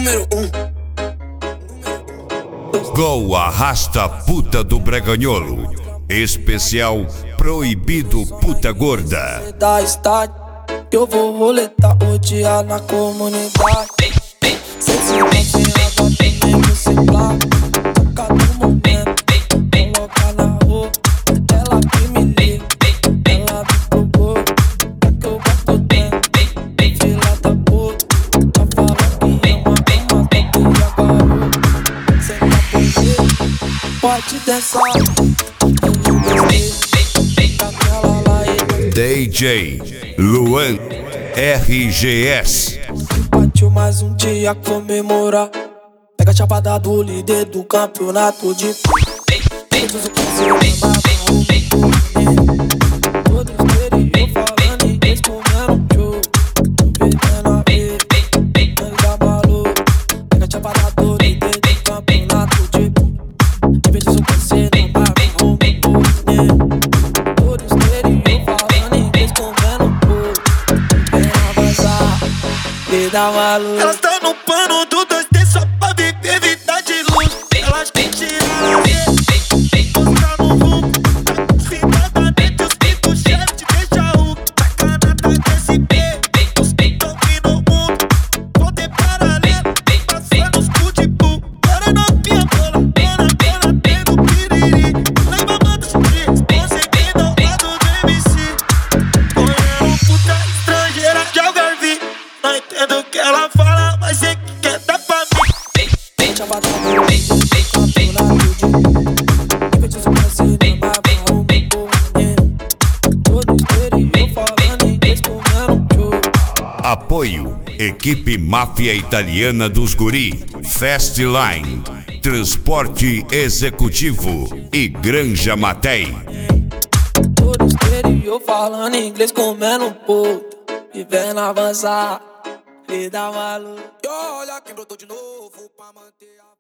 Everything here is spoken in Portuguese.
número 1. Gol arrasta puta do Breganholo. Especial Proibido Puta Gorda. Da estádio, que eu vou roletar o dia na comunidade. Cê se água também você claro. Toca no momento, coloca na rua. Ela que me liga, ela me procura. É que eu boto dentro, filha da puta. Tá falando que ama, e agora cê tá por ver, pode dançar. DJ Luan RGS. Partiu mais um dia comemorar. Pega a chapada do líder do campeonato de todos os todo exterior falando inglês comendo show. Bebendo a vida, anda maluco. Pega a chapada do líder do campeonato de todos os parceiros todo exterior falando inglês comendo show. Quer avançar, vida maluca. Elas tão no pano do 2D só pra viver vida de luz. Elas querem tirar mostrar no rumo. Cidadamente os picos chefes te deixa ruim. Sacanagem desse B, os picos no mundo. Poder paralelo, passando os cu de bu. Para novinha, bola, pega o piriri. Leva mandas de responsa ao lado do MC. Olhando puta estrangeira de Algarve. Não entendo o que ela fala, mas sei que quer dar pra mim. Chapada do campeonato de todos os parceiros todo exterior falando inglês comendo show. Apoio Equipe Máfia Italiana dos Guri, Fastline, Transporte Executivo e Granja Matei. Todo exterior falando inglês comendo puta. Vivendo avançar, vida maluca. E olha quem brotou de novo pra manter a